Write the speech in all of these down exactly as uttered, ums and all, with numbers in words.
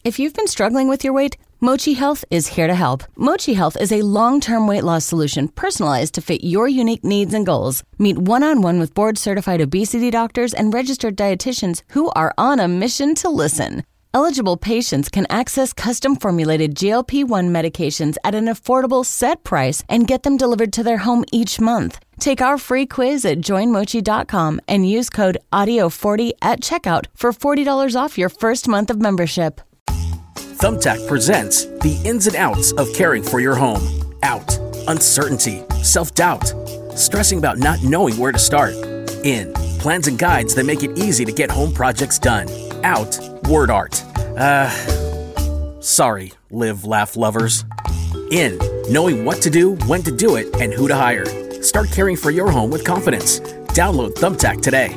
If you've been struggling with your weight, Mochi Health is here to help. Mochi Health is a long-term weight loss solution personalized to fit your unique needs and goals. Meet one-on-one with board-certified obesity doctors and registered dietitians who are on a mission to listen. Eligible patients can access custom-formulated G L P one medications at an affordable set price and get them delivered to their home each month. Take our free quiz at join mochi dot com and use code audio forty at checkout for forty dollars off your first month of membership. Thumbtack presents the ins and outs of caring for your home. Out, uncertainty, self-doubt, stressing about not knowing where to start. In, plans and guides that make it easy to get home projects done. Out, word art. Uh, sorry, live, laugh lovers. In, knowing what to do, when to do it, and who to hire. Start caring for your home with confidence. Download Thumbtack today.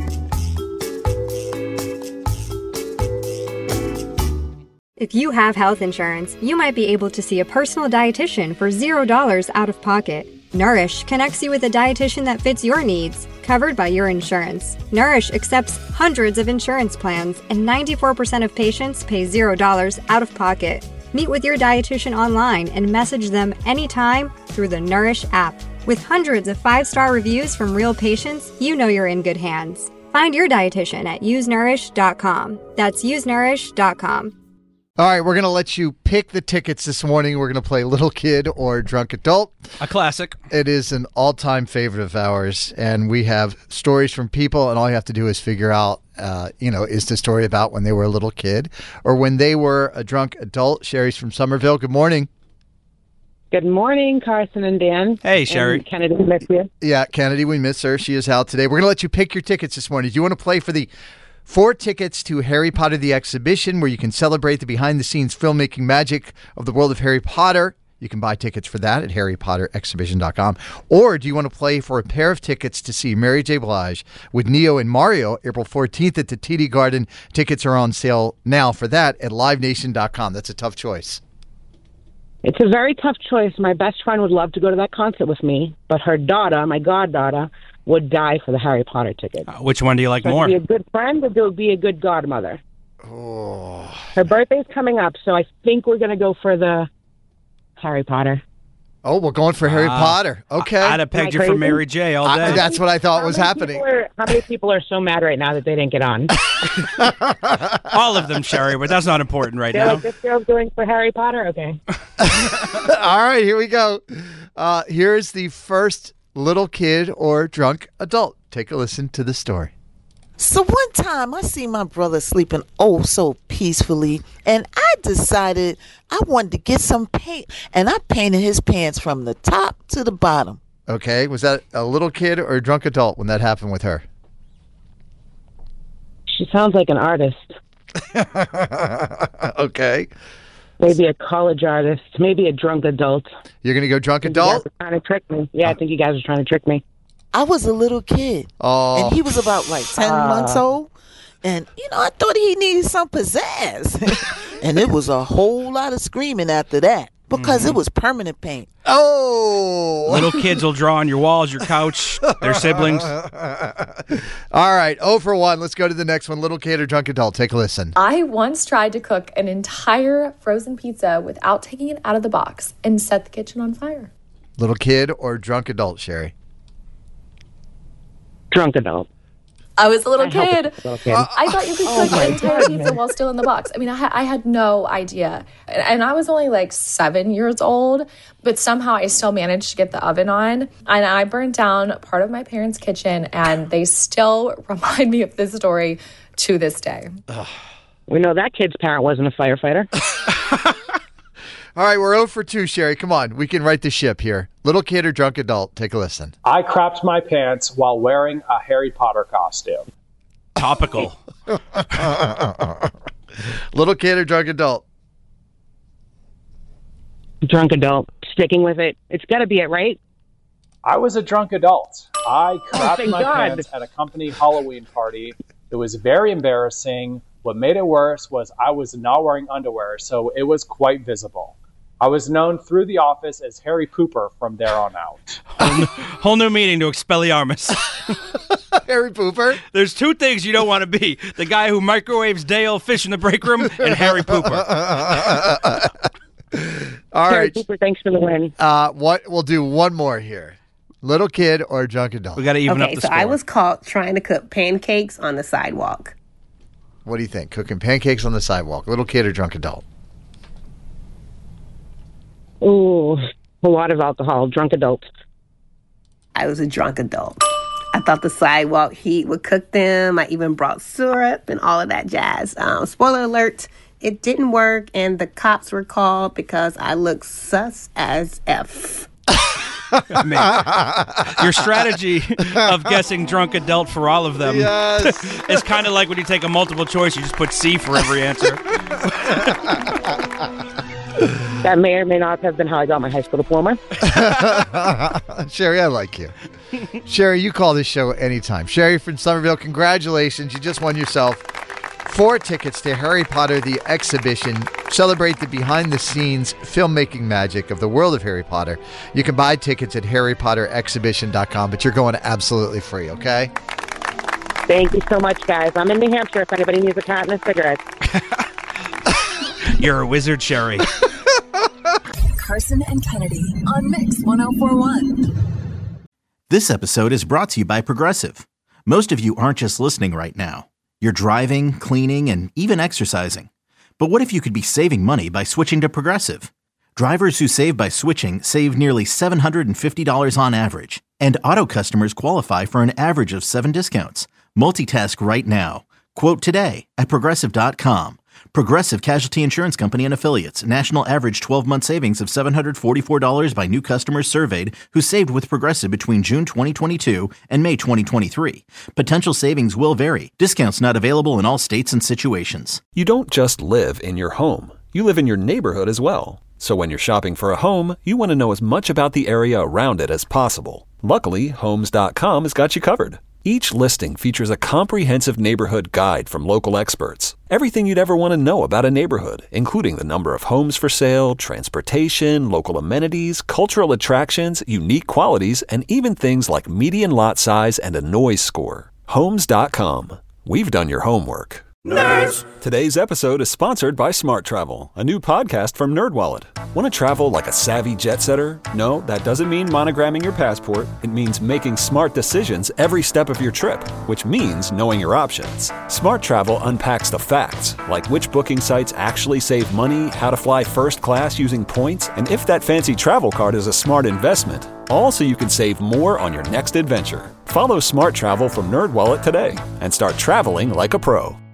If you have health insurance, you might be able to see a personal dietitian for zero dollars out of pocket. Nourish connects you with a dietitian that fits your needs, covered by your insurance. Nourish accepts hundreds of insurance plans, and ninety-four percent of patients pay zero dollars out of pocket. Meet with your dietitian online and message them anytime through the Nourish app. With hundreds of five-star reviews from real patients, you know you're in good hands. Find your dietitian at use nourish dot com. That's use nourish dot com. All right, we're going to let you pick the tickets this morning. We're going to play Little Kid or Drunk Adult. A classic. It is an all-time favorite of ours, and we have stories from people, and all you have to do is figure out, uh, you know, is the story about when they were a little kid or when they were a drunk adult. Sherry's from Somerville. Good morning. Good morning, Carson and Dan. Hey, Sherry. And Kennedy, we miss you. Yeah, Kennedy, we miss her. She is out today. We're going to let you pick your tickets this morning. Do you want to play for the four tickets to Harry Potter the Exhibition, where you can celebrate the behind-the-scenes filmmaking magic of the world of Harry Potter? You can buy tickets for that at harry potter exhibition dot com. Or do you want to play for a pair of tickets to see Mary J. Blige with Neo and Mario April fourteenth at the T D Garden? Tickets are on sale now for that at live nation dot com. That's a tough choice. It's a very tough choice. My best friend would love to go to that concert with me, but her daughter, my goddaughter, would die for the Harry Potter ticket. Uh, which one do you like so more? Be a good friend or do be a good godmother? Oh. Her birthday's coming up, so I think we're going to go for the Harry Potter. Oh, we're going for Harry Wow. Potter. Okay. I'd have pegged you for Mary J. all day. I, that's what I thought how was many happening. people Are, how many people are so mad right now that they didn't get on? All of them, Sherry, but that's not important right They're now. like, this girl's going for Harry Potter? Okay. All right, here we go. Uh, here's the first little kid or drunk adult. Take a listen to the story. So one time I see my brother sleeping oh so peacefully, and I decided I wanted to get some paint, and I painted his pants from the top to the bottom. Okay, was that a little kid or a drunk adult when that happened with her? She sounds like an artist. Okay. Maybe a college artist. Maybe a drunk adult. You're going to go drunk You guys adult? are trying to trick me. Yeah, I think you guys are trying to trick me. I was a little kid, Oh. and he was about like ten Uh. months old, and you know I thought he needed some pizzazz, and it was a whole lot of screaming after that because Mm-hmm. it was permanent paint. Oh. Little kids will draw on your walls, your couch, their siblings. All right, oh for one. Let's go to the next one. Little kid or drunk adult. Take a listen. I once tried to cook an entire frozen pizza without taking it out of the box and set the kitchen on fire. Little kid or drunk adult, Sherry? Drunk adult. I was a little I hope kid. it's a little kid. I thought you could Oh cook my an entire goodness. pizza while still in the box. I mean, I, ha- I had no idea. And, and I was only like seven years old, but somehow I still managed to get the oven on. And I burned down part of my parents' kitchen, and they still remind me of this story to this day. We know that kid's parent wasn't a firefighter. All right, we're oh for two, Sherry. Come on, we can right the ship here. Little kid or drunk adult? Take a listen. I crapped my pants while wearing a Harry Potter costume. Topical. Little kid or drunk adult? Drunk adult. Sticking with it. It's got to be it, right? I was a drunk adult. I crapped thank my God. pants at a company Halloween party. It was very embarrassing. What made it worse was I was not wearing underwear, so it was quite visible. I was known through the office as Harry Pooper from there on out. Whole new meaning to Expelliarmus. Harry Pooper. There's two things you don't want to be: the guy who microwaves day-old fish in the break room, and Harry Pooper. All Harry right. Pooper, thanks for the win. Uh, what we'll do one more here: little kid or drunk adult. We got to even okay, up the so score. I was caught trying to cook pancakes on the sidewalk. What do you think? Cooking pancakes on the sidewalk, little kid or drunk adult? Ooh, a lot of alcohol, drunk adult. I was a drunk adult. I thought the sidewalk heat would cook them. I even brought syrup and all of that jazz. Um, spoiler alert, it didn't work, and the cops were called because I looked sus as F. I mean, your strategy of guessing drunk adult for all of them Yes. is kind of like when you take a multiple choice, you just put C for every answer. That may or may not have been how I got my high school diploma. Sherry, I like you. Sherry, you call this show anytime. Sherry from Somerville, congratulations. You just won yourself four tickets to Harry Potter the Exhibition. Celebrate the behind-the-scenes filmmaking magic of the world of Harry Potter. You can buy tickets at harry potter exhibition dot com, but you're going absolutely free, okay? Thank you so much, guys. I'm in New Hampshire if anybody needs a cat and a cigarette. You're a wizard, Sherry. Carson and Kennedy on Mix one oh four point one. This episode is brought to you by Progressive. Most of you aren't just listening right now. You're driving, cleaning, and even exercising. But what if you could be saving money by switching to Progressive? Drivers who save by switching save nearly seven hundred fifty dollars on average. And auto customers qualify for an average of seven discounts. Multitask right now. Quote today at progressive dot com. Progressive Casualty Insurance Company and Affiliates. National average twelve-month savings of seven hundred forty-four dollars by new customers surveyed who saved with Progressive between June twenty twenty-two and May twenty twenty-three. Potential savings will vary. Discounts not available in all states and situations. You don't just live in your home. You live in your neighborhood as well. So when you're shopping for a home, you want to know as much about the area around it as possible. Luckily, Homes dot com has got you covered. Each listing features a comprehensive neighborhood guide from local experts. Everything you'd ever want to know about a neighborhood, including the number of homes for sale, transportation, local amenities, cultural attractions, unique qualities, and even things like median lot size and a noise score. Homes dot com. We've done your homework. Nerds! Today's episode is sponsored by Smart Travel, a new podcast from NerdWallet. Want to travel like a savvy jet setter? No, that doesn't mean monogramming your passport. It means making smart decisions every step of your trip, which means knowing your options. Smart Travel unpacks the facts, like which booking sites actually save money, how to fly first class using points, and if that fancy travel card is a smart investment. All so you can save more on your next adventure. Follow Smart Travel from NerdWallet today and start traveling like a pro.